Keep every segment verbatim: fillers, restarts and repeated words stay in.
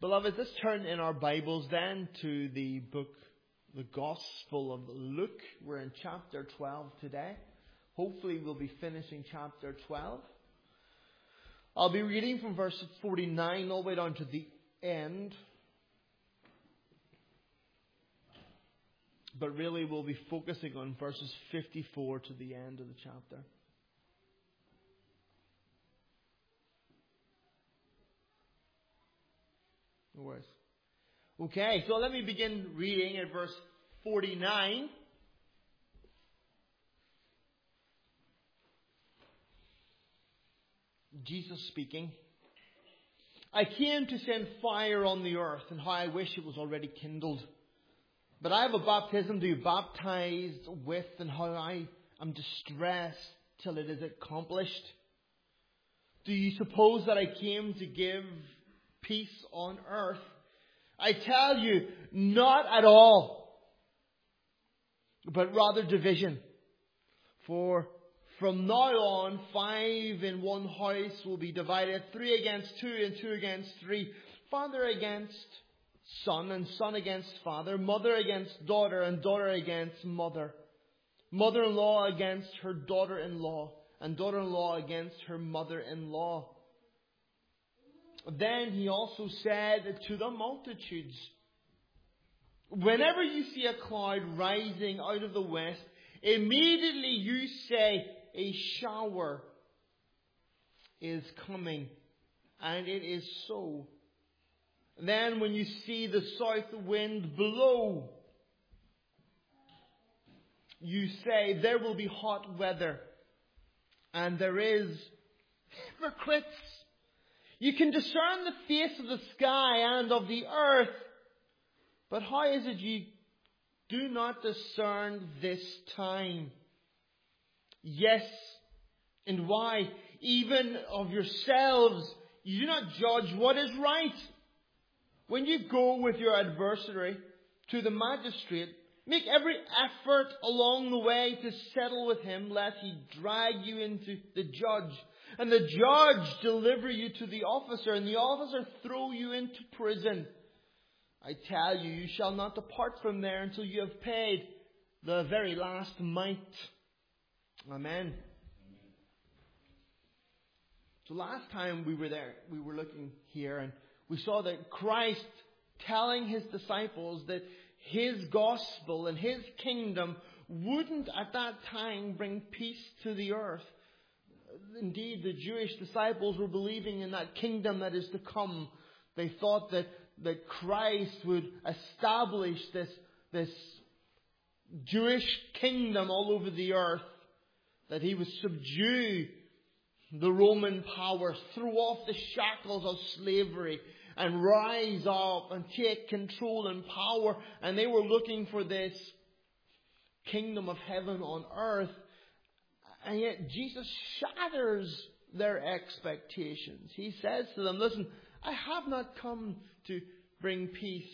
Beloved, let's turn in our Bibles then to the book, the Gospel of Luke. We're in chapter twelve today. Hopefully we'll be finishing chapter twelve. I'll be reading from verse forty-nine all the way down to the end. But really we'll be focusing on verses fifty-four to the end of the chapter. No worries. Okay, so let me begin reading at verse forty-nine. Jesus speaking. I came to send fire on the earth, and how I wish it was already kindled. But I have a baptism to be baptized with, and how I am distressed till it is accomplished. Do you suppose that I came to give peace on earth? I tell you, not at all, but rather division. For from now on, five in one house will be divided, three against two and two against three, father against son and son against father, mother against daughter and daughter against mother, mother-in-law against her daughter-in-law, and daughter-in-law against her mother-in-law. Then he also said to the multitudes, whenever you see a cloud rising out of the west, immediately you say, a shower is coming. And it is so. Then when you see the south wind blow, you say, there will be hot weather. And there is hypocrites. You can discern the face of the sky and of the earth. But how is it you do not discern this time? Yes. And why? Even of yourselves, you do not judge what is right. When you go with your adversary to the magistrate, make every effort along the way to settle with him, lest he drag you into the judge. And the judge deliver you to the officer, and the officer throw you into prison. I tell you, you shall not depart from there until you have paid the very last mite. Amen. So last time we were there, we were looking here, and we saw that Christ telling his disciples that his gospel and his kingdom wouldn't at that time bring peace to the earth. Indeed, the Jewish disciples were believing in that kingdom that is to come. They thought that, that Christ would establish this, this Jewish kingdom all over the earth. That he would subdue the Roman power, throw off the shackles of slavery, and rise up and take control and power. And they were looking for this kingdom of heaven on earth. And yet Jesus shatters their expectations. He says to them, listen, I have not come to bring peace.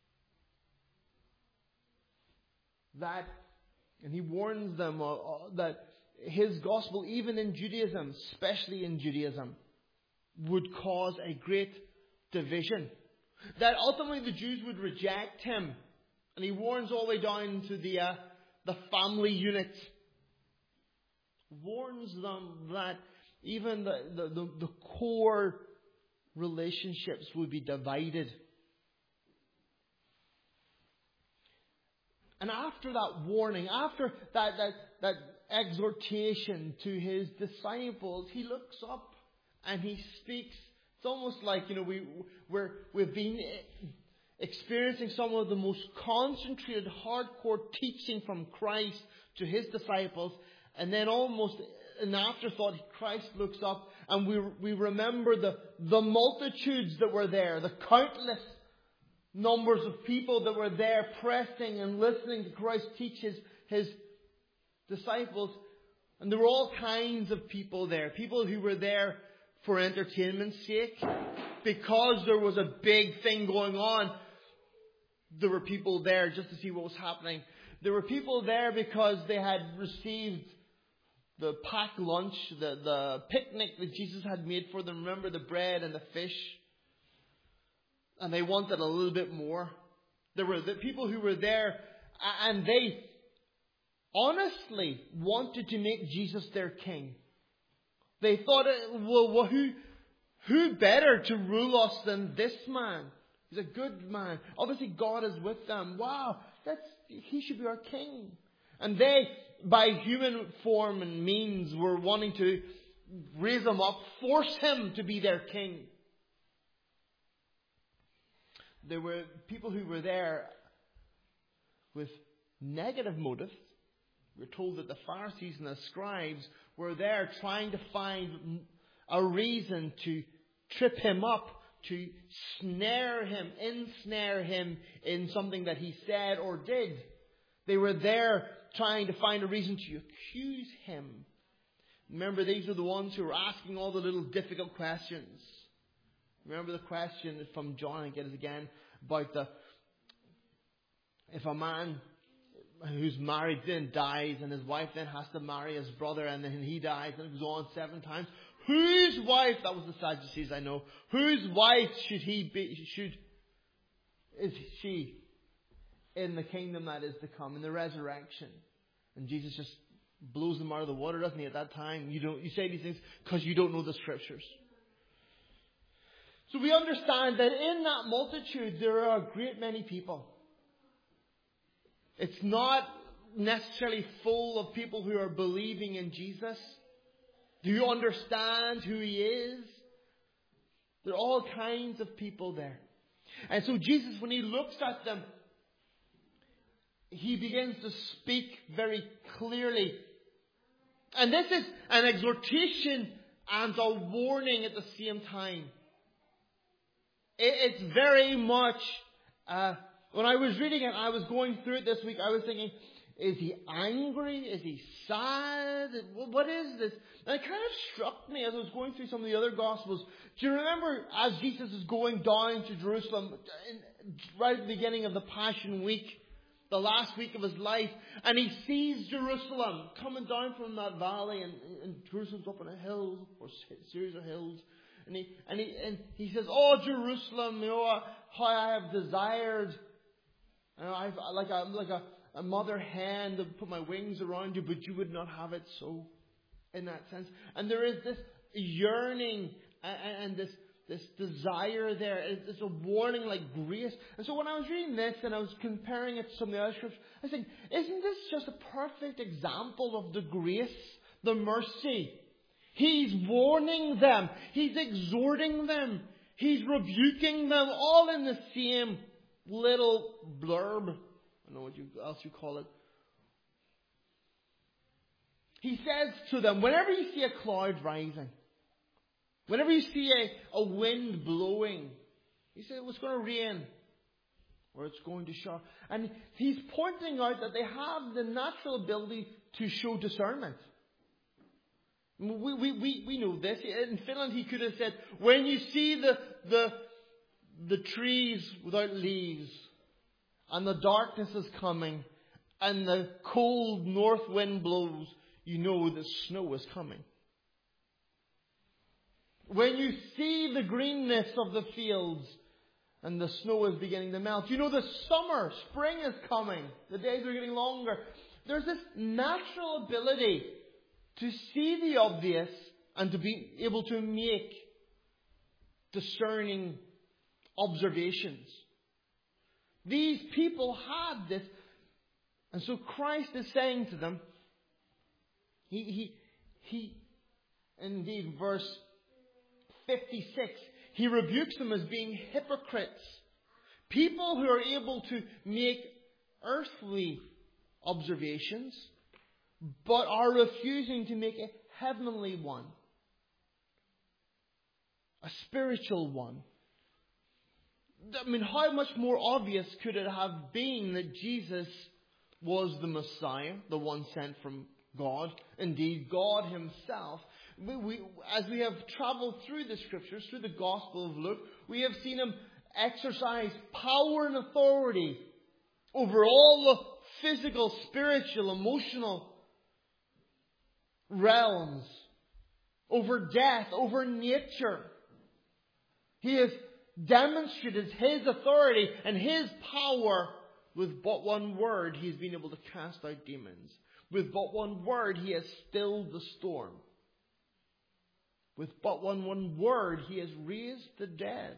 That, and he warns them uh, uh, that his gospel, even in Judaism, especially in Judaism, would cause a great division. That ultimately the Jews would reject him. And he warns all the way down to the, uh, the family unit. Warns them that even the, the, the, the core relationships would be divided. And after that warning, after that, that, that exhortation to his disciples, he looks up and he speaks. It's almost like, you know, we, we're, we've been experiencing some of the most concentrated, hardcore teaching from Christ to his disciples. And then almost an afterthought, Christ looks up and we we remember the, the multitudes that were there, the countless numbers of people that were there pressing and listening to Christ teach his, his disciples. And there were all kinds of people there. People who were there for entertainment's sake. Because there was a big thing going on, there were people there just to see what was happening. There were people there because they had received the packed lunch, the, the picnic that Jesus had made for them. Remember the bread and the fish? and they wanted a little bit more. There were the people who were there, and they honestly wanted to make Jesus their king. They thought, well, well who, who better to rule us than this man? He's a good man. Obviously, God is with them. Wow, that's he should be our king. And they, by human form and means, were wanting to raise him up, force him to be their king. There were people who were there with negative motives. We're told that the Pharisees and the scribes were there trying to find a reason to trip him up, to snare him, ensnare him in something that he said or did. They were there trying to find a reason to accuse him. Remember, these are the ones who were asking all the little difficult questions. Remember the question from John, I get it again, about the if a man who's married then dies and his wife then has to marry his brother and then he dies and it goes on seven times. Whose wife, that was the Sadducees I know, whose wife should he be, should, is she in the kingdom that is to come, in the resurrection? And Jesus just blows them out of the water, doesn't he, at that time? You don't, you say these things because you don't know the scriptures. So we understand that in that multitude there are a great many people. It's not necessarily full of people who are believing in Jesus. Do you understand who he is? There are all kinds of people there. And so Jesus, when he looks at them, he begins to speak very clearly. And this is an exhortation and a warning at the same time. It's very much... Uh, When I was reading it, I was going through it this week, I was thinking, is he angry? Is he sad? What is this? And it kind of struck me as I was going through some of the other Gospels. Do you remember as Jesus is going down to Jerusalem, right at the beginning of the Passion Week, the last week of his life, and he sees Jerusalem coming down from that valley, and, and Jerusalem's up on a hill, or a series of hills. And he, and he, and he says, oh, Jerusalem, you know, how I have desired... And I've like a like a, a mother hen to put my wings around you, but you would not have it so, in that sense. And there is this yearning and, and this this desire there. It's a warning like grace. And so when I was reading this and I was comparing it to some of the other scriptures, I was thinking, isn't this just a perfect example of the grace, the mercy? He's warning them. He's exhorting them. He's rebuking them, all in the same little blurb. I don't know what you, else you call it. He says to them, whenever you see a cloud rising, whenever you see a, a wind blowing, he said it's going to rain or it's going to shower. And he's pointing out that they have the natural ability to show discernment. We, we, we, we know this. In Finland, he could have said, when you see the, the the trees without leaves, and the darkness is coming, and the cold north wind blows, you know the snow is coming. When you see the greenness of the fields, and the snow is beginning to melt, you know the summer, spring is coming. The days are getting longer. There's this natural ability to see the obvious and to be able to make discerning observations. These people had this. And so Christ is saying to them, he, he, he, indeed, verse fifty-six, he rebukes them as being hypocrites. People who are able to make earthly observations, but are refusing to make a heavenly one, a spiritual one. I mean, how much more obvious could it have been that Jesus was the Messiah, the one sent from God, indeed God himself? We, we, as we have traveled through the scriptures, through the Gospel of Luke, we have seen him exercise power and authority over all the physical, spiritual, emotional realms, over death, over nature. He has demonstrated His authority and His power. With but one word, He has been able to cast out demons. With but one word, He has stilled the storm. With but one, one word, He has raised the dead.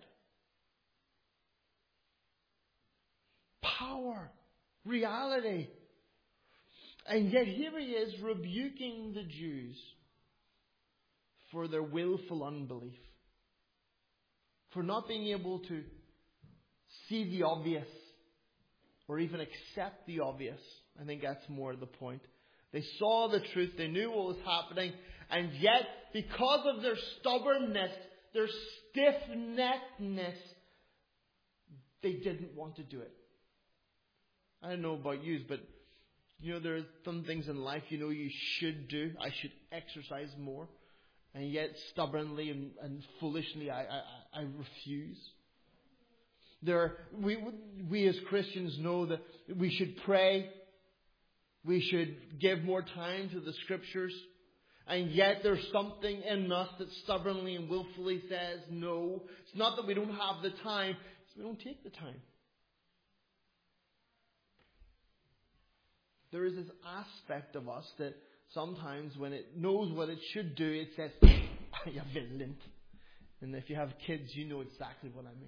Power. Reality. And yet here He is rebuking the Jews for their willful unbelief. For not being able to see the obvious. Or even accept the obvious. I think that's more the point. They saw the truth. They knew what was happening. And yet, because of their stubbornness, their stiff-neckedness, they didn't want to do it. I don't know about you, but you know, there are some things in life you know you should do. I should exercise more. And yet, stubbornly and, and foolishly, I, I, I refuse. There, we, we as Christians know that we should pray. We should give more time to the Scriptures. And yet there's something in us that stubbornly and willfully says no. It's not that we don't have the time. It's we don't take the time. There is this aspect of us that sometimes when it knows what it should do, it says, "You villain." And if you have kids, you know exactly what I mean.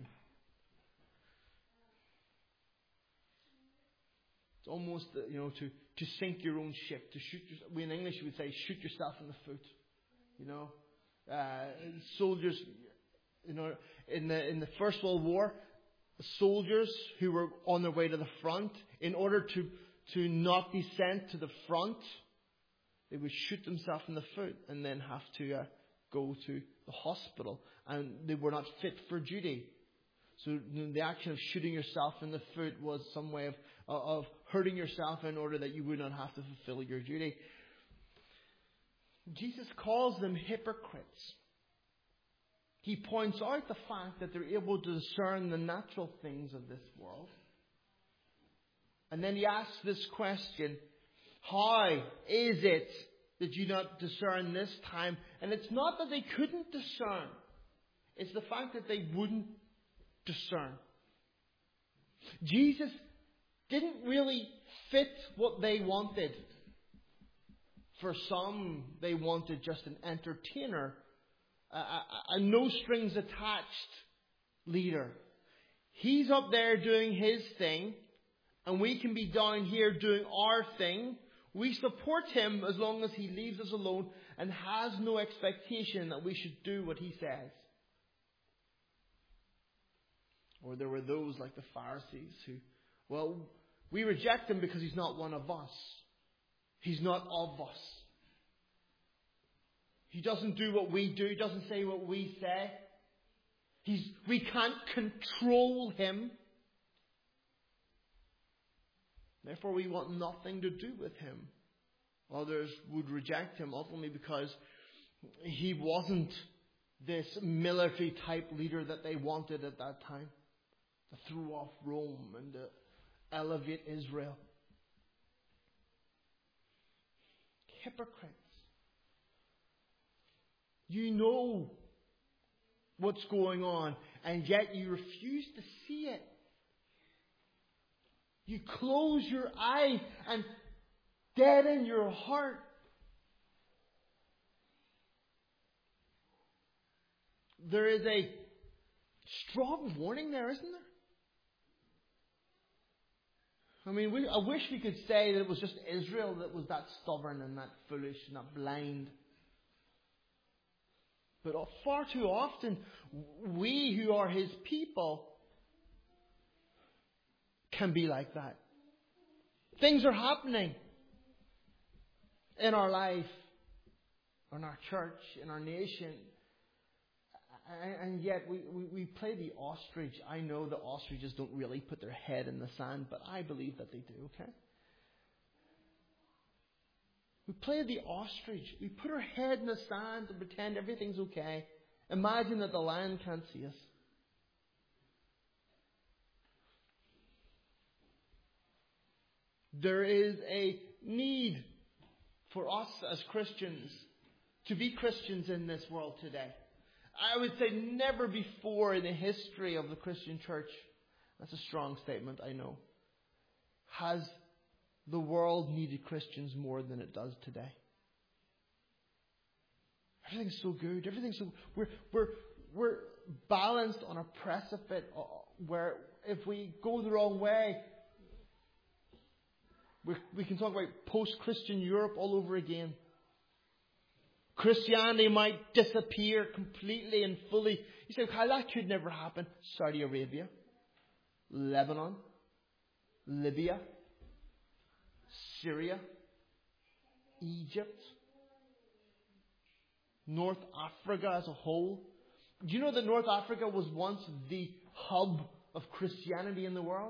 Almost, you know, to, to sink your own ship, to shoot yourself. We in English would say, shoot yourself in the foot. You know, uh, soldiers, you know, in the in the First World War, soldiers who were on their way to the front, in order to to not be sent to the front, they would shoot themselves in the foot and then have to uh, go to the hospital, and they were not fit for duty. So the action of shooting yourself in the foot was some way of of hurting yourself in order that you would not have to fulfill your duty. Jesus calls them hypocrites. He points out the fact that they're able to discern the natural things of this world. And then he asks this question, how is it that you not discern this time? And it's not that they couldn't discern. It's the fact that they wouldn't discern. Jesus didn't really fit what they wanted. For some, they wanted just an entertainer, a, a, a no strings attached leader. He's up there doing his thing, and we can be down here doing our thing. We support him as long as he leaves us alone and has no expectation that we should do what he says. Or there were those like the Pharisees who, well, we reject him because he's not one of us. He's not of us. He doesn't do what we do. He doesn't say what we say. He's, we can't control him. Therefore, we want nothing to do with him. Others would reject him ultimately because he wasn't this military type leader that they wanted at that time. To throw off Rome and to elevate Israel. Hypocrites. You know what's going on, and yet you refuse to see it. You close your eyes and deaden your heart. There is a strong warning there, isn't there? I mean, we, I wish we could say that it was just Israel that was that stubborn and that foolish and that blind. But far too often, we who are his people can be like that. Things are happening in our life, in our church, in our nation. And yet we, we, we play the ostrich. I know the ostriches don't really put their head in the sand, but I believe that they do, okay? We play the ostrich. We put our head in the sand and pretend everything's okay. Imagine that the lion can't see us. There is a need for us as Christians to be Christians in this world today. I would say never before in the history of the Christian church, that's a strong statement, I know, has the world needed Christians more than it does today. Everything's so good. Everything's so we're we're we're balanced on a precipice where if we go the wrong way, we we can talk about post-Christian Europe all over again. Christianity might disappear completely and fully. You say, "Kyle, that could never happen." Saudi Arabia, Lebanon, Libya, Syria, Egypt, North Africa as a whole. Do you know that North Africa was once the hub of Christianity in the world?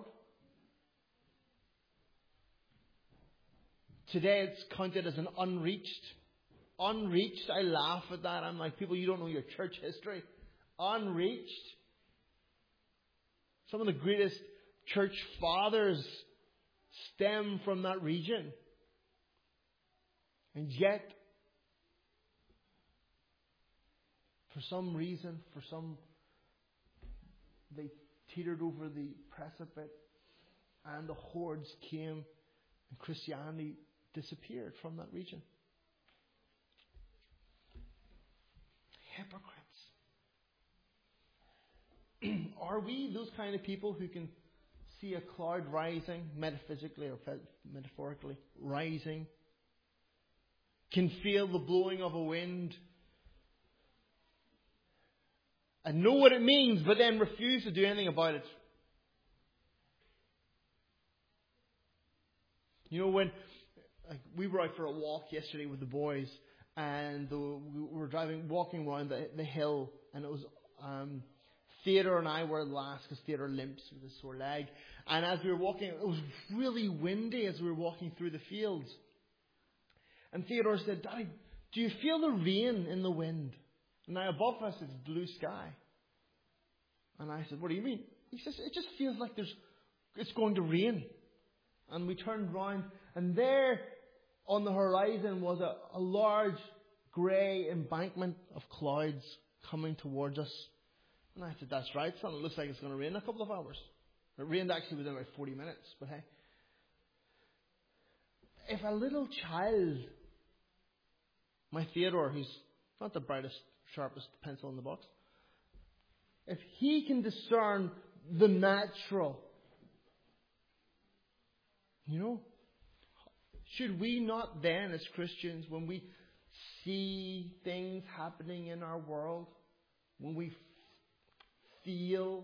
Today it's counted as an unreached. Unreached. I laugh at that. I'm like, people, you don't know your church history. Unreached. Some of the greatest church fathers stem from that region. And yet, for some reason, for some, they teetered over the precipice and the hordes came and Christianity disappeared from that region. Hypocrites. Are we those kind of people who can see a cloud rising, metaphysically or metaphorically rising, can feel the blowing of a wind, and know what it means, but then refuse to do anything about it? You know, when like, we were out for a walk yesterday with the boys, and the, we were driving, walking around the, the hill, and it was um, Theodore and I were last because Theodore limps with his sore leg. And as we were walking, it was really windy as we were walking through the fields. And Theodore said, "Daddy, do you feel the rain in the wind?" And now above us it's blue sky. And I said, "What do you mean?" He says, "It just feels like there's it's going to rain." And we turned round, and there on the horizon was a, a large grey embankment of clouds coming towards us. And I said, "That's right, son. It looks like it's going to rain in a couple of hours." It rained actually within about forty minutes, but hey. If a little child, my Theodore, who's not the brightest, sharpest pencil in the box, if he can discern the natural, you know, should we not then, as Christians, when we see things happening in our world, when we feel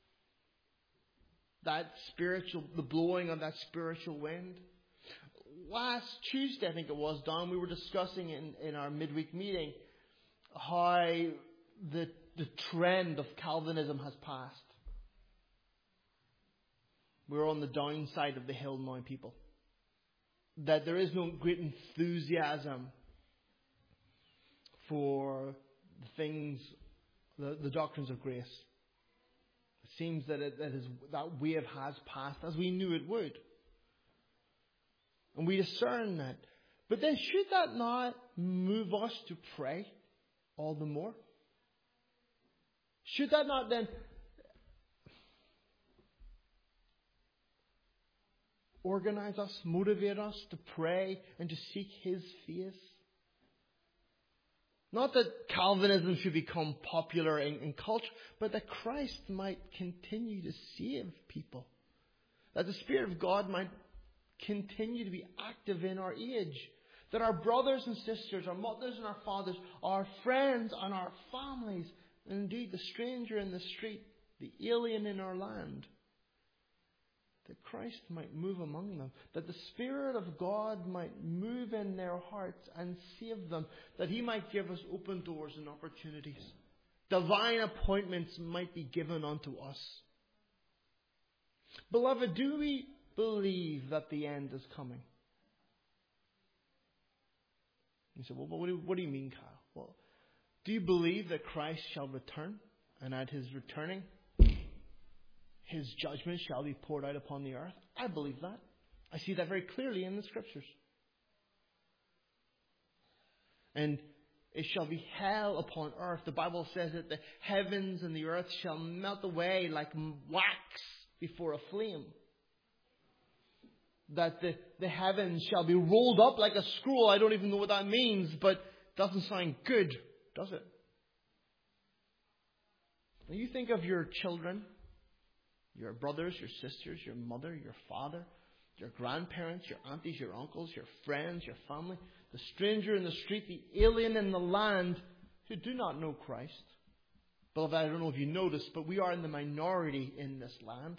that spiritual, the blowing of that spiritual wind? Last Tuesday, I think it was, Don, we were discussing in, in our midweek meeting how the, the trend of Calvinism has passed. We're on the downside of the hill now, people. That there is no great enthusiasm for the things, the, the doctrines of grace. It seems that it, that, is, that wave has passed as we knew it would. And we discern that. But then should that not move us to pray all the more? Should that not then organize us, motivate us to pray and to seek His face? Not that Calvinism should become popular in, in culture, but that Christ might continue to save people. That the Spirit of God might continue to be active in our age. That our brothers and sisters, our mothers and our fathers, our friends and our families, and indeed the stranger in the street, the alien in our land, that Christ might move among them. That the Spirit of God might move in their hearts and save them. That He might give us open doors and opportunities. Divine appointments might be given unto us. Beloved, do we believe that the end is coming? You say, well, what do, what do you mean, Kyle? Well, do you believe that Christ shall return, and at His returning, His judgment shall be poured out upon the earth? I believe that. I see that very clearly in the Scriptures. And it shall be hell upon earth. The Bible says that the heavens and the earth shall melt away like wax before a flame. That the, the heavens shall be rolled up like a scroll. I don't even know what that means, but it doesn't sound good, does it? When you think of your children, your brothers, your sisters, your mother, your father, your grandparents, your aunties, your uncles, your friends, your family, the stranger in the street, the alien in the land who do not know Christ. Beloved, I don't know if you noticed, but we are in the minority in this land.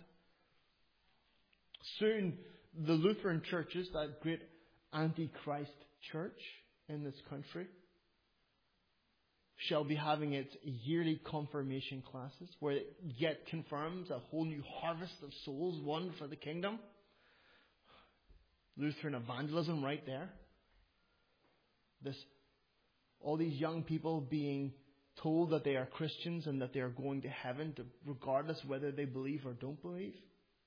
Soon, the Lutheran churches, that great anti-Christ church in this country, shall be having its yearly confirmation classes where it yet confirms a whole new harvest of souls won for the kingdom. Lutheran evangelism right there. This, all these young people being told that they are Christians and that they are going to heaven, to, regardless whether they believe or don't believe.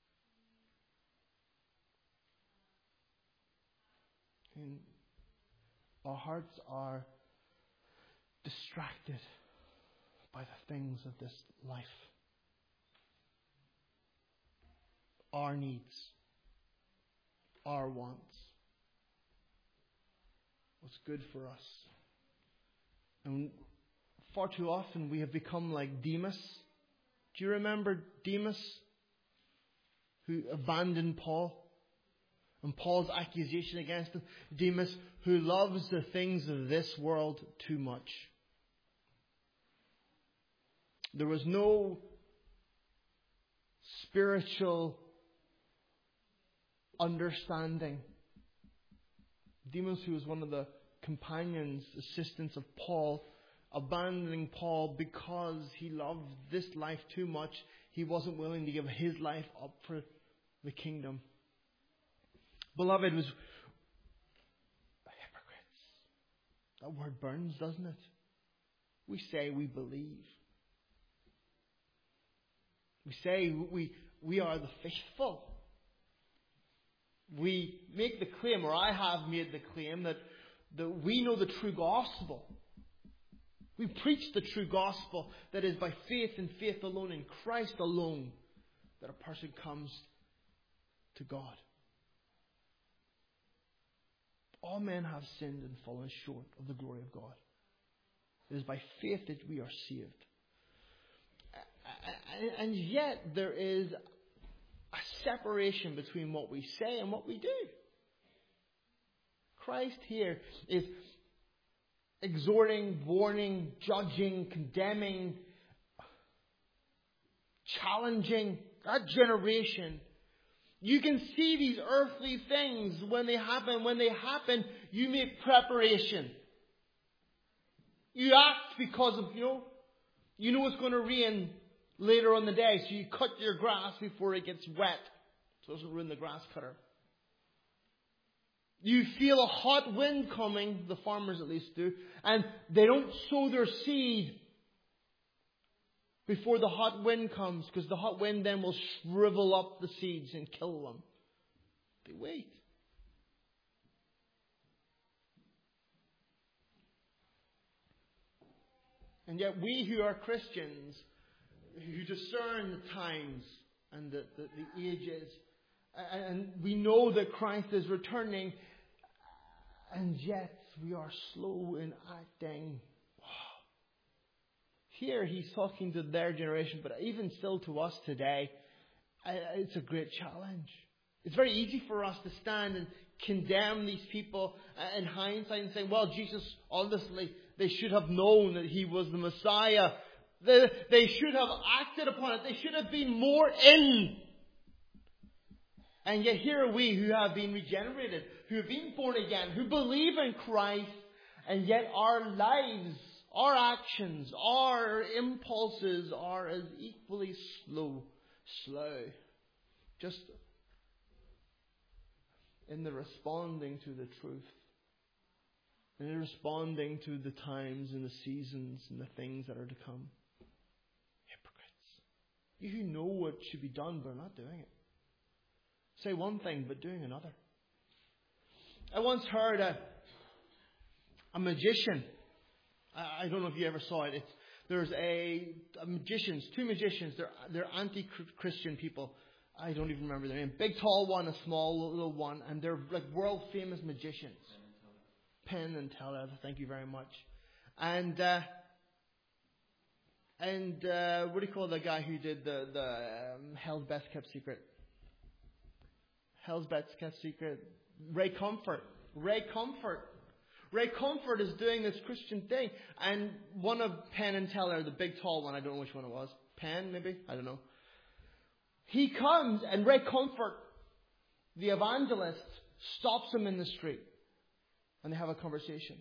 And our hearts are distracted by the things of this life. Our needs, our wants, what's good for us. And far too often we have become like Demas. Do you remember Demas, who abandoned Paul? And Paul's accusation against him, Demas, who loves the things of this world too much. There was no spiritual understanding. Demas, who was one of the companions, assistants of Paul, abandoning Paul because he loved this life too much. He wasn't willing to give his life up for the kingdom. Beloved, was hypocrites. That word burns, doesn't it? We say we believe. We say we, we are the faithful. We make the claim, or I have made the claim, that, that we know the true gospel. We preach the true gospel, that is by faith and faith alone in Christ alone that a person comes to God. All men have sinned and fallen short of the glory of God. It is by faith that we are saved. And yet there is a separation between what we say and what we do. Christ here is exhorting, warning, judging, condemning, challenging that generation. You can see these earthly things when they happen. When they happen, you make preparation. You act because of, you know, you know it's going to rain later on the day, so you cut your grass before it gets wet, so it doesn't ruin the grass cutter. You feel a hot wind coming, the farmers at least do, and they don't sow their seed before the hot wind comes, because the hot wind then will shrivel up the seeds and kill them. They wait. And yet we who are Christians, who discern the times and the, the, the ages, and we know that Christ is returning, and yet we are slow in acting. Here he's talking to their generation, but even still to us today, it's a great challenge. It's very easy for us to stand and condemn these people in hindsight and say, well, Jesus, honestly, they should have known that he was the Messiah. They, they should have acted upon it. They should have been more in. And yet here are we who have been regenerated, who have been born again, who believe in Christ, and yet our lives, our actions, our impulses are as equally slow, slow. Just in the responding to the truth. In the responding to the times and the seasons and the things that are to come. Hypocrites. You who know what should be done but are not doing it. Say one thing but doing another. I once heard a, a magician I, I don't know if you ever saw it. It's, there's a, a magicians, two magicians. They're they're anti-Christian people. I don't even remember their name. Big tall one, a small little one, and they're like world famous magicians. Penn and Teller. Thank you very much. And uh, and uh, what do you call the guy who did the the um, Hell's Best Kept Secret? Hell's Best Kept Secret. Ray Comfort. Ray Comfort. Ray Comfort is doing this Christian thing, and one of Penn and Teller, the big tall one, I don't know which one it was. Penn, maybe? I don't know. He comes, and Ray Comfort, the evangelist, stops him in the street. And they have a conversation.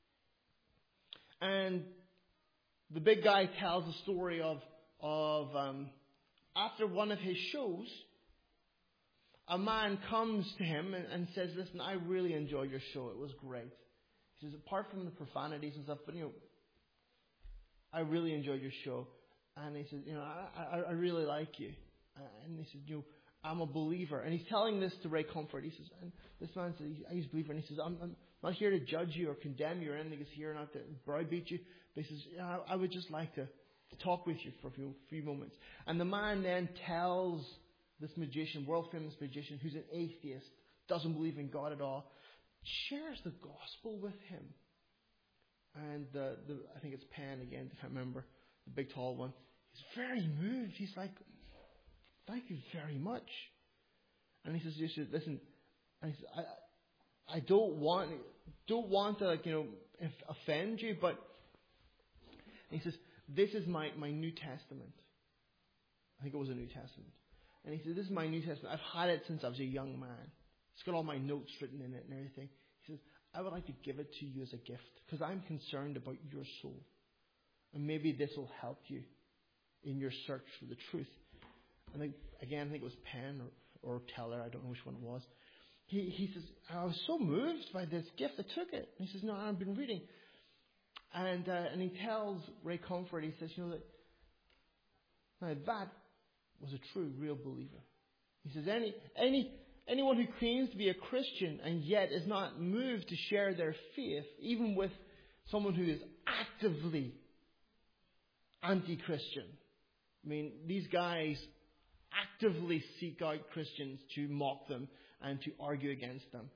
And the big guy tells a story of, of um, after one of his shows, a man comes to him and, and says, listen, I really enjoyed your show. It was great. He says, apart from the profanities and stuff, but you know, I really enjoyed your show. And he says, you know, I, I, I really like you. And he says, you know, I'm a believer. And he's telling this to Ray Comfort. He says, and this man says, he's a believer. And he says, I'm, I'm not here to judge you or condemn you or anything. He's here not to browbeat you. But he says, yeah, I, I would just like to, to talk with you for a few, few moments. And the man then tells this magician, world famous magician, who's an atheist, doesn't believe in God at all, shares the gospel with him. And the, the I think it's Penn again, I can't remember, the big tall one. He's very moved. He's like, thank you very much. And he says, he says listen, and he says, I, I don't want, don't want to, like, you know, offend you, but he says, this is my, my New Testament. I think it was a New Testament. And he says, this is my New Testament. I've had it since I was a young man. It's got all my notes written in it and everything. He says, I would like to give it to you as a gift because I'm concerned about your soul. And maybe this will help you in your search for the truth. And I, again, I think it was Penn or, or Teller. I don't know which one it was. He, he says, I was so moved by this gift. I took it. And he says, no, I've been reading. And uh, and he tells Ray Comfort, he says, you know, that now that was a true, real believer. He says, any any anyone who claims to be a Christian and yet is not moved to share their faith, even with someone who is actively anti-Christian. I mean, these guys actively seek out Christians to mock them and to argue against them.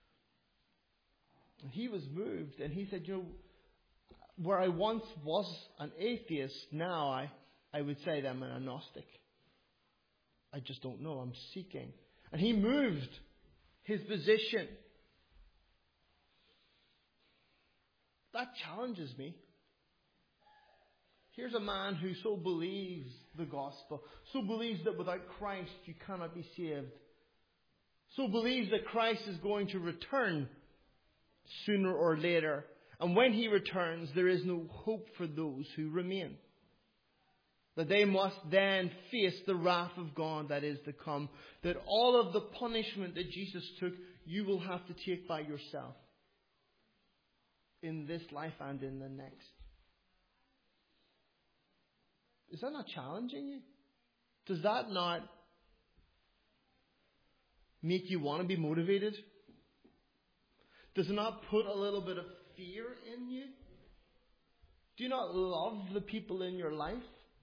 And he was moved, and he said, you know, where I once was an atheist, now I, I would say that I'm an agnostic. I just don't know. I'm seeking. And he moved his position. That challenges me. Here's a man who so believes the gospel, so believes that without Christ you cannot be saved, so believes that Christ is going to return sooner or later. And when he returns, there is no hope for those who remain. That they must then face the wrath of God that is to come. That all of the punishment that Jesus took, you will have to take by yourself. In this life and in the next. Is that not challenging you? Does that not make you want to be motivated? Does it not put a little bit of fear in you? Do you not love the people in your life?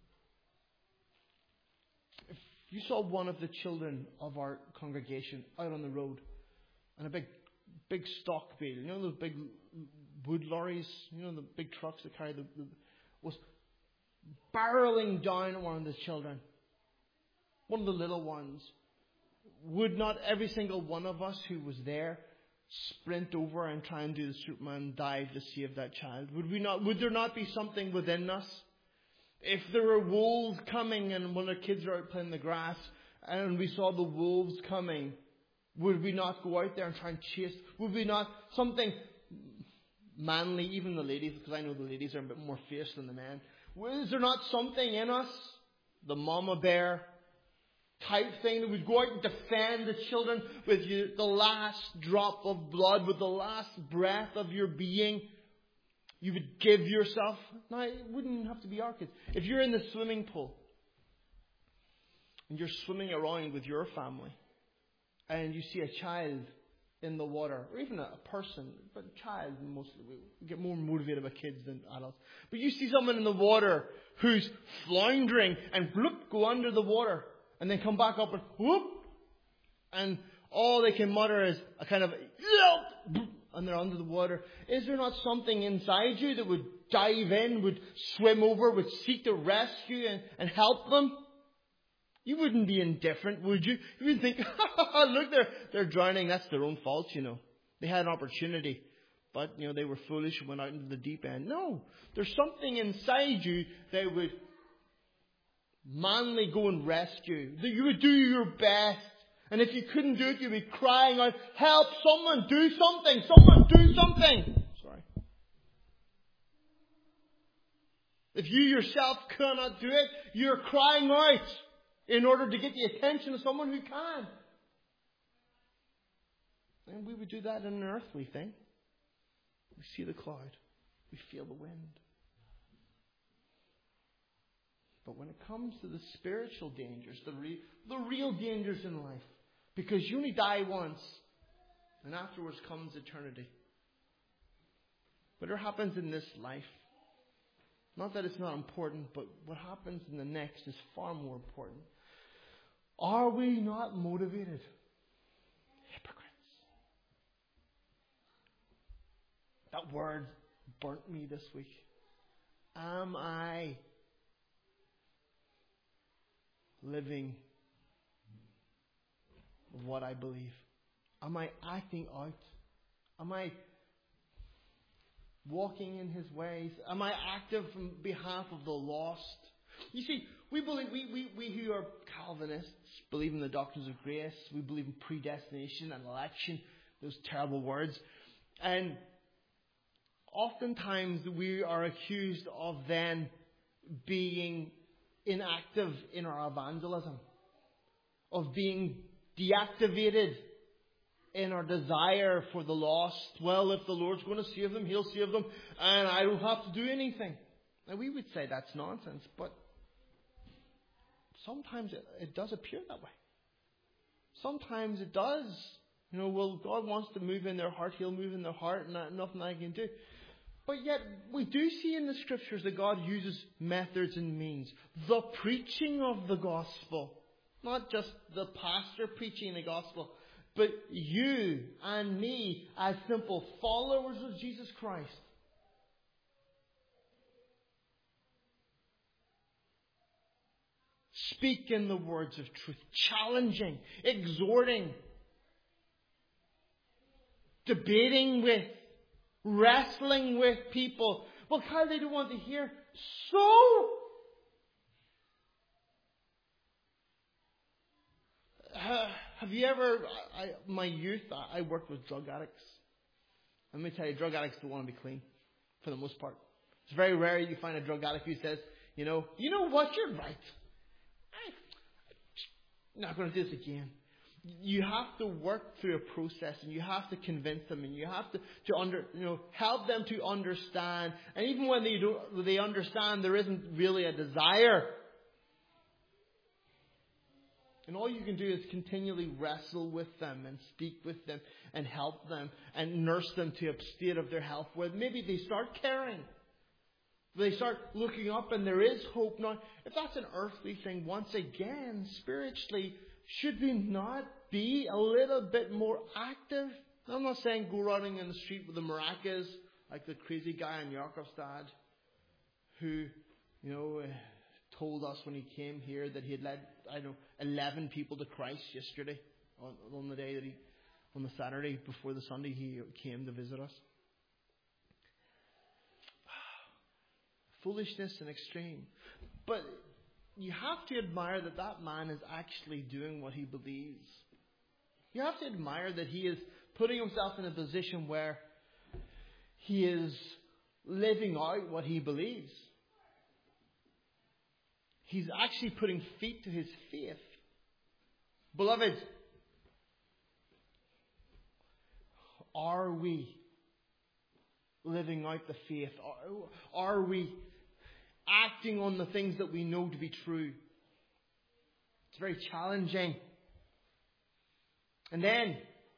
If you saw one of the children of our congregation out on the road and a big big stock bale, you know those big wood lorries, you know the big trucks that carry the, the was barreling down on one of the children, one of the little ones, would not every single one of us who was there sprint over and try and do the Superman dive to save that child? Would we not? Would there not be something within us? If there were wolves coming and one of the kids are out playing in the grass and we saw the wolves coming, would we not go out there and try and chase? Would we not something manly, even the ladies, because I know the ladies are a bit more fierce than the men. Is there not something in us, the mama bear type thing, that would go out and defend the children with you, the last drop of blood, with the last breath of your being? You would give yourself. Now, it wouldn't have to be our kids. If you're in the swimming pool and you're swimming around with your family and you see a child in the water, or even a person, but a child mostly, we get more motivated by kids than adults. But you see someone in the water who's floundering and whoop, go under the water and then come back up and whoop, and all they can mutter is a kind of yelp, and they're under the water. Is there not something inside you that would dive in, would swim over, would seek to rescue and, and help them? You wouldn't be indifferent, would you? You would think, look, they're, they're drowning. That's their own fault, you know. They had an opportunity, but, you know, they were foolish and went out into the deep end. No, there's something inside you that would manly go and rescue. That you would do your best. And if you couldn't do it, you'd be crying out, help, someone do something, someone do something. Sorry. If you yourself cannot do it, you're crying out in order to get the attention of someone who can. And we would do that in an earthly thing. We see the cloud. We feel the wind. But when it comes to the spiritual dangers, the, re- the real dangers in life, because you only die once, and afterwards comes eternity. Whatever happens in this life, not that it's not important, but what happens in the next is far more important. Are we not motivated? Hypocrites. That word burnt me this week. Am I living what I believe? Am I acting out? Am I walking in His ways? Am I active on behalf of the lost? You see, we believe we, we, we who are Calvinists believe in the doctrines of grace. We believe in predestination and election, those terrible words. And oftentimes we are accused of then being inactive in our evangelism, of being deactivated in our desire for the lost. Well, if the Lord's going to save them, He'll save them, and I don't have to do anything. Now, we would say that's nonsense, but sometimes it, it does appear that way. Sometimes it does. You know, well, God wants to move in their heart, He'll move in their heart, and that, nothing I can do. But yet, we do see in the Scriptures that God uses methods and means. The preaching of the gospel. Not just the pastor preaching the gospel, but you and me as simple followers of Jesus Christ. Speaking the words of truth, challenging, exhorting, debating with, wrestling with people. Well, Kyle, they don't want to hear. So, uh, have you ever, I, my youth, I, I worked with drug addicts. Let me tell you, drug addicts don't want to be clean, for the most part. It's very rare you find a drug addict who says, you know, you know what, you're right. I'm not going to do this again. You have to work through a process, and you have to convince them, and you have to, to under, you know, help them to understand. And even when they don't, they understand, there isn't really a desire. And all you can do is continually wrestle with them and speak with them and help them and nurse them to a state of their health where maybe they start caring. They start looking up and there is hope. Now, if that's an earthly thing, once again, spiritually, should we not be a little bit more active? I'm not saying go running in the street with the maracas like the crazy guy in Jakobstad who, you know, told us when he came here that he had led, I don't know, eleven people to Christ yesterday on, on the day that he, on the Saturday before the Sunday he came to visit us. Foolishness and extreme. But you have to admire that that man is actually doing what he believes. You have to admire that he is putting himself in a position where he is living out what he believes. He's actually putting feet to his faith. Beloved, are we living out the faith? Are, are we acting on the things that we know to be true? It's very challenging. And then,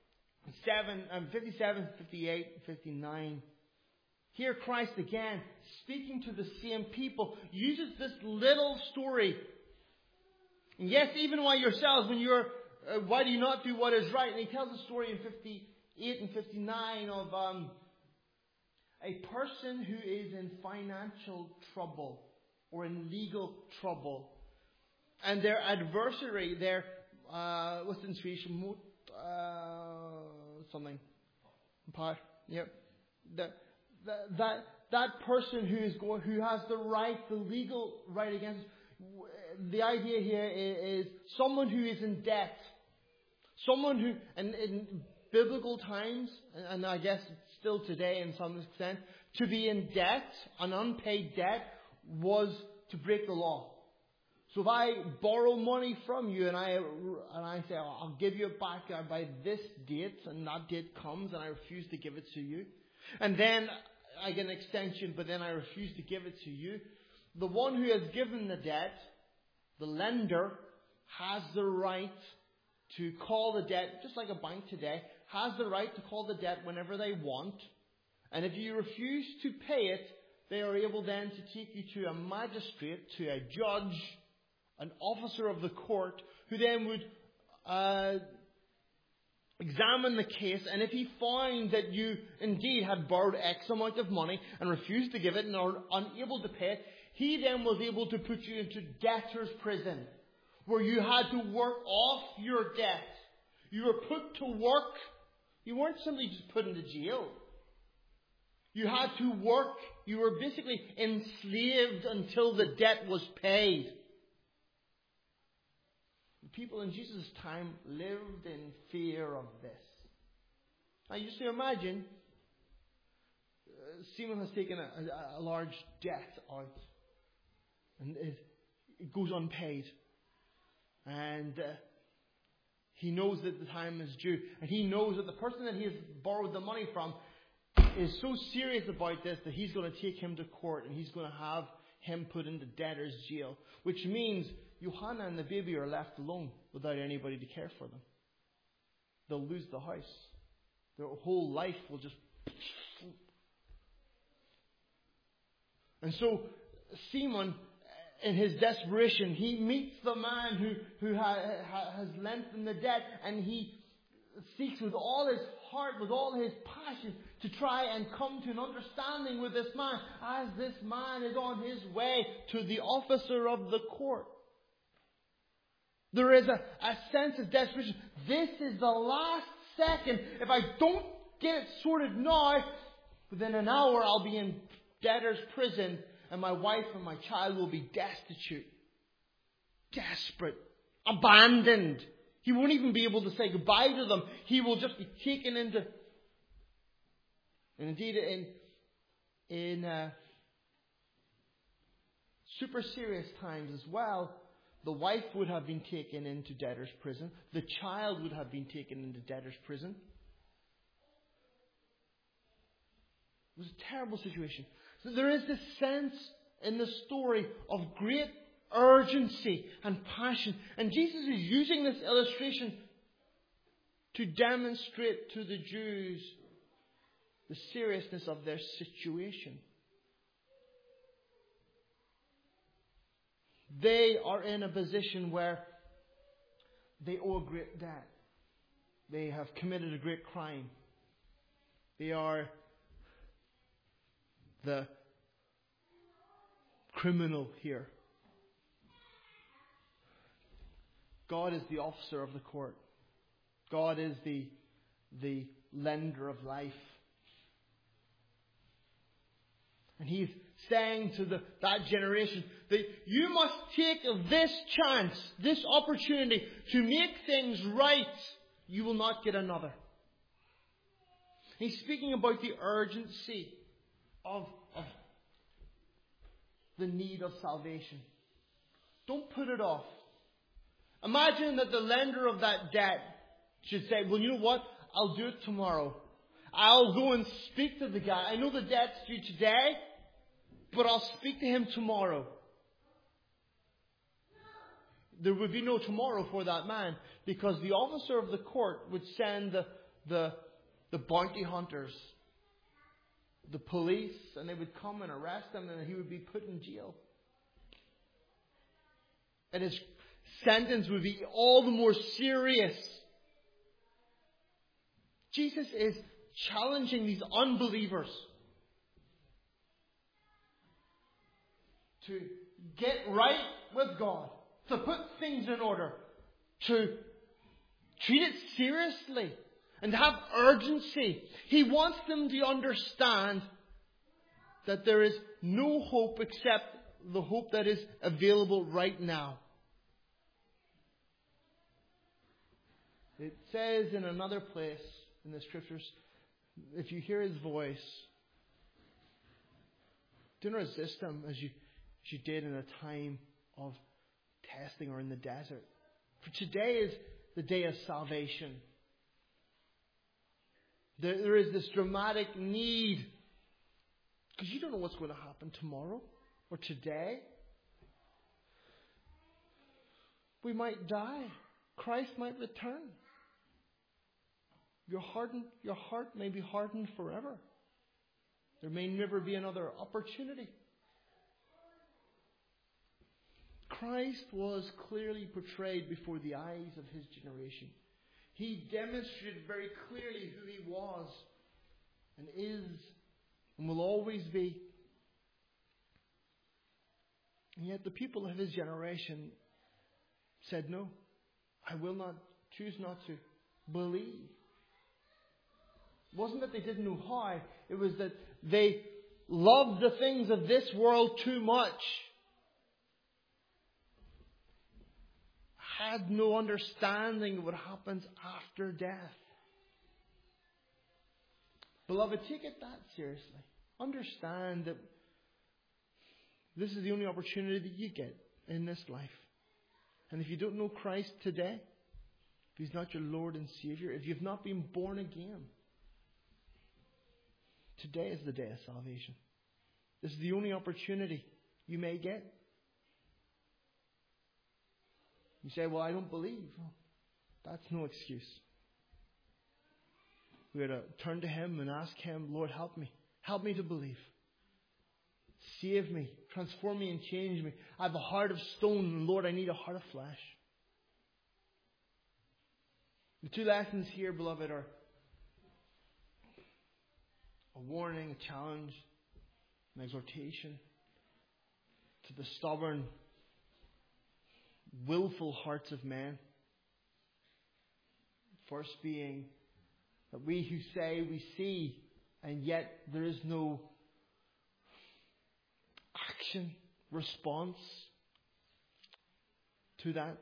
seven, um, fifty-seven, fifty-eight, fifty-nine. Here Christ again, speaking to the same people, uses this little story. And yes, even while yourselves, when you're, uh, why do you not do what is right? And he tells a story in fifty-eight and fifty-nine of um, a person who is in financial trouble or in legal trouble. And their adversary, their, uh, what's in Swedish? Uh, something. Part. Yep. The, the, that, that person who is going, who has the right, the legal right against, the idea here is, is someone who is in debt. Someone who, and in biblical times, and I guess still today in some extent, to be in debt, an unpaid debt, was to break the law. So if I borrow money from you and I and I say, oh, I'll give you it back by this date, and that date comes and I refuse to give it to you, and then I get an extension, but then I refuse to give it to you, the one who has given the debt, the lender, has the right to call the debt, just like a bank today, has the right to call the debt whenever they want. And if you refuse to pay it, they are able then to take you to a magistrate, to a judge, an officer of the court, who then would uh, examine the case. And if he found that you indeed had borrowed X amount of money and refused to give it and are unable to pay it, he then was able to put you into debtor's prison, where you had to work off your debt. You were put to work. You weren't simply just put into jail. You had to work. You were basically enslaved until the debt was paid. The people in Jesus' time lived in fear of this. Now, you just imagine, uh, Simon has taken a, a, a large debt out, and it, it goes unpaid. And uh, he knows that the time is due. And he knows that the person that he has borrowed the money from is so serious about this that he's going to take him to court and he's going to have him put into debtor's jail. Which means Johanna and the baby are left alone without anybody to care for them. They'll lose the house. Their whole life will just... And so Simon, in his desperation, he meets the man who, who ha, ha, has lent him the debt, and he seeks with all his heart, with all his passion, to try and come to an understanding with this man as this man is on his way to the officer of the court. There is a, a sense of desperation. This is the last second. If I don't get it sorted now, within an hour I'll be in debtor's prison, and my wife and my child will be destitute, desperate, abandoned. He won't even be able to say goodbye to them. He will just be taken into... And indeed, in, in uh, super serious times as well, the wife would have been taken into debtor's prison. The child would have been taken into debtor's prison. It was a terrible situation. So there is this sense in the story of great urgency and passion. And Jesus is using this illustration to demonstrate to the Jews the seriousness of their situation. They are in a position where they owe a great debt. They have committed a great crime. They are the criminal here. God is the officer of the court. God is the, the lender of life. And He's saying to the, that generation that you must take this chance, this opportunity to make things right. You will not get another. He's speaking about the urgency of, of the need of salvation. Don't put it off. Imagine that the lender of that debt should say, well, you know what? I'll do it tomorrow. I'll go and speak to the guy. I know the debt's due today, but I'll speak to him tomorrow. There would be no tomorrow for that man, because the officer of the court would send the, the, the bounty hunters, the police, and they would come and arrest him, and he would be put in jail. And his sentence would be all the more serious. Jesus is challenging these unbelievers to get right with God, to put things in order, to treat it seriously, and to have urgency. He wants them to understand that there is no hope except the hope that is available right now. It says in another place in the Scriptures, if you hear His voice, do not resist Him as you, as you did in a time of testing or in the desert. For today is the day of salvation. There, there is this dramatic need, because you don't know what's going to happen tomorrow or today. We might die. Christ might return. Your hardened, your heart may be hardened forever. There may never be another opportunity. Christ was clearly portrayed before the eyes of His generation. He demonstrated very clearly who He was and is and will always be. And yet the people of His generation said, no, I will not, choose not to believe. It wasn't that they didn't know how, it was that they loved the things of this world too much. Had no understanding of what happens after death. Beloved, take it that seriously. Understand that this is the only opportunity that you get in this life. And if you don't know Christ today, if He's not your Lord and Savior, if you've not been born again, today is the day of salvation. This is the only opportunity you may get. You say, well, I don't believe. Well, that's no excuse. We had to turn to Him and ask Him, Lord, help me. Help me to believe. Save me. Transform me and change me. I have a heart of stone, and Lord, I need a heart of flesh. The two lessons here, beloved, are a warning, a challenge, an exhortation to the stubborn, willful hearts of men. First being that we who say we see and yet there is no action, response to that.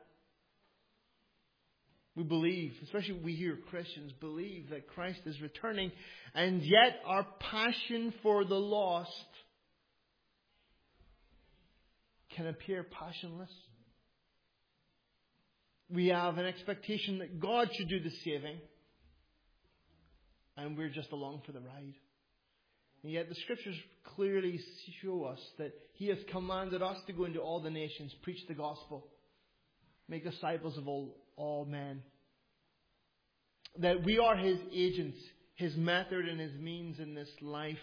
We believe, especially we here Christians, believe that Christ is returning, and yet our passion for the lost can appear passionless. We have an expectation that God should do the saving, and we're just along for the ride. And yet the Scriptures clearly show us that He has commanded us to go into all the nations, preach the gospel, make disciples of all, all men. That we are His agents, His method and His means in this life.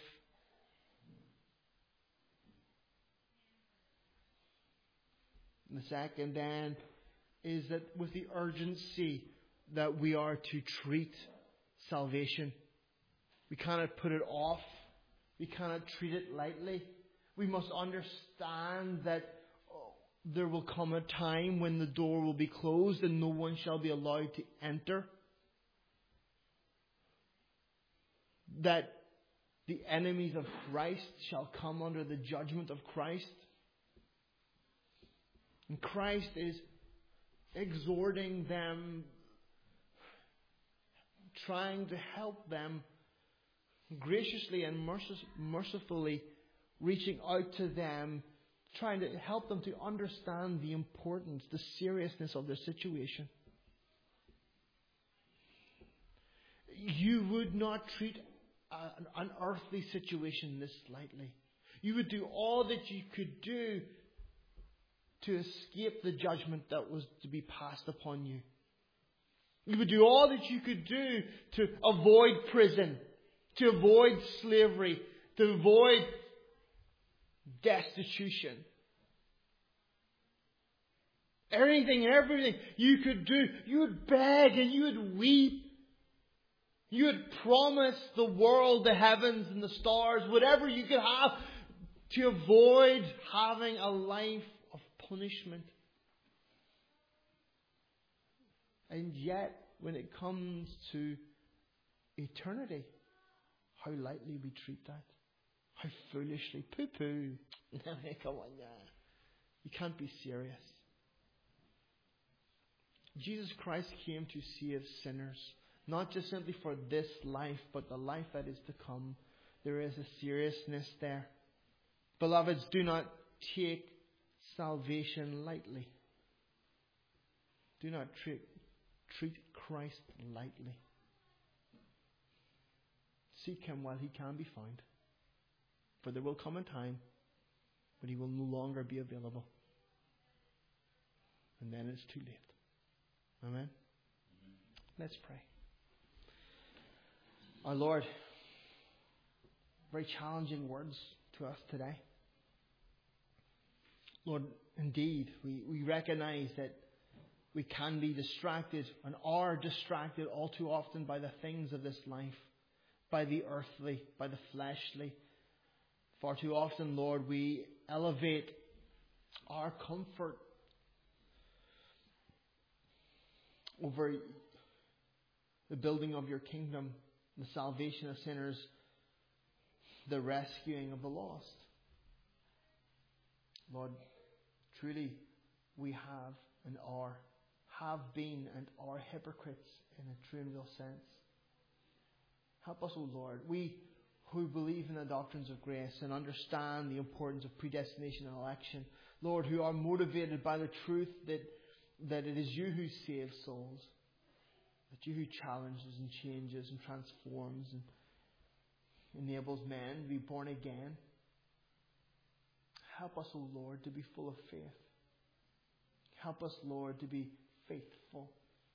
And the second then is that with the urgency that we are to treat salvation. We cannot put it off. We cannot treat it lightly. We must understand that oh, there will come a time when the door will be closed and no one shall be allowed to enter. That the enemies of Christ shall come under the judgment of Christ. And Christ is exhorting them, trying to help them, graciously and mercifully reaching out to them, trying to help them to understand the importance, the seriousness of their situation. You would not treat an unearthly situation this lightly. You would do all that you could do to escape the judgment that was to be passed upon you. You would do all that you could do to avoid prison, to avoid slavery, to avoid destitution. Anything and everything you could do, you would beg and you would weep. You would promise the world, the heavens and the stars, whatever you could have to avoid having a life of punishment. And yet, when it comes to eternity, how lightly we treat that. How foolishly. Poo-poo. Come on, yeah. You can't be serious. Jesus Christ came to save sinners. Not just simply for this life, but the life that is to come. There is a seriousness there. Beloveds, do not take salvation lightly. Do not treat, treat Christ lightly. Seek Him while He can be found. For there will come a time when He will no longer be available. And then it's too late. Amen? Let's pray. Our Lord, very challenging words to us today. Lord, indeed, we, we recognize that we can be distracted and are distracted all too often by the things of this life, by the earthly, by the fleshly. Far too often, Lord, we elevate our comfort over the building of your kingdom, the salvation of sinners, the rescuing of the lost. Lord, truly we have and are, have been and are hypocrites in a true and real sense. Help us, O Lord, we who believe in the doctrines of grace and understand the importance of predestination and election, Lord, who are motivated by the truth that, that it is you who save souls, that you who challenges and changes and transforms and enables men to be born again. Help us, O Lord, to be full of faith. Help us, Lord, to be faithful.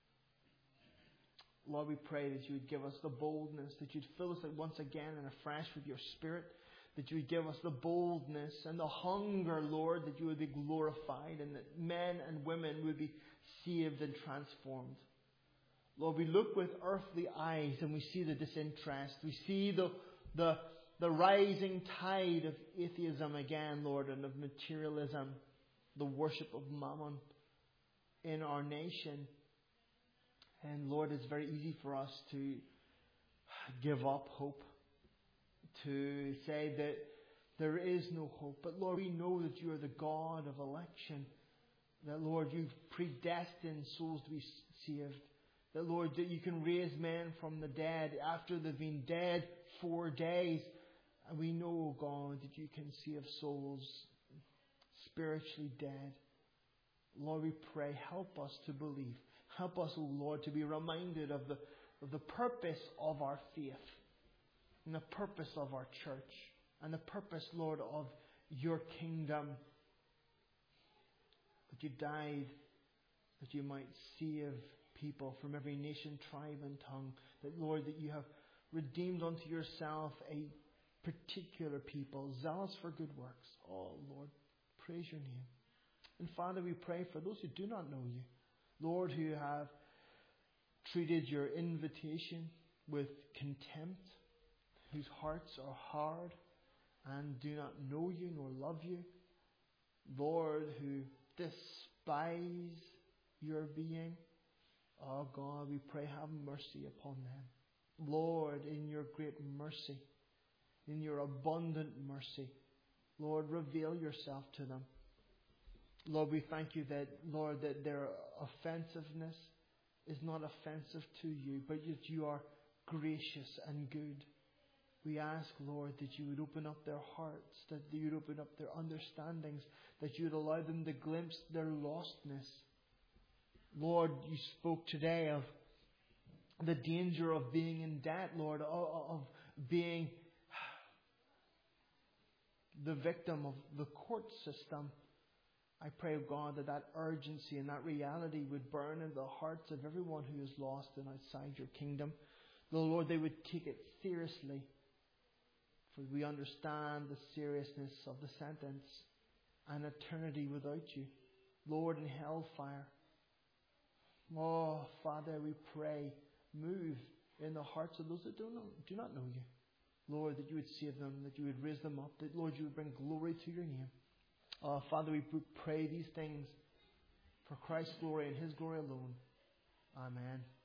Lord, we pray that you would give us the boldness, that you'd fill us once again and afresh with your Spirit, that you would give us the boldness and the hunger, Lord, that you would be glorified and that men and women would be saved and transformed. Lord, we look with earthly eyes and we see the disinterest. We see the, the, the rising tide of atheism again, Lord, and of materialism, the worship of mammon in our nation. And Lord, it's very easy for us to give up hope, to say that there is no hope. But Lord, we know that you are the God of election, that Lord, you've predestined souls to be saved. That, Lord, that you can raise men from the dead after they've been dead four days. And we know, God, that you can save souls spiritually dead. Lord, we pray, help us to believe. Help us, O Lord, to be reminded of the, of the purpose of our faith and the purpose of our church and the purpose, Lord, of your kingdom. That you died that you might save people from every nation, tribe and tongue. That, Lord, that you have redeemed unto yourself a particular people, zealous for good works. Oh, Lord, praise your name. And Father, we pray for those who do not know you, Lord, who have treated your invitation with contempt, whose hearts are hard and do not know you nor love you. Lord, who despise your being. Oh God, we pray, have mercy upon them. Lord, in your great mercy, in your abundant mercy, Lord, reveal yourself to them. Lord, we thank you that, Lord, that their offensiveness is not offensive to you, but that you are gracious and good. We ask, Lord, that you would open up their hearts, that you would open up their understandings, that you would allow them to glimpse their lostness. Lord, you spoke today of the danger of being in debt, Lord, of being the victim of the court system. I pray, oh God, that that urgency and that reality would burn in the hearts of everyone who is lost and outside your kingdom. The Lord, they would take it seriously, for we understand the seriousness of the sentence and eternity without you. Lord, in hellfire. Oh, Father, we pray, move in the hearts of those that do not, do not know you. Lord, that you would save them, that you would raise them up, that, Lord, you would bring glory to your name. Oh, Father, we pray these things for Christ's glory and his glory alone. Amen.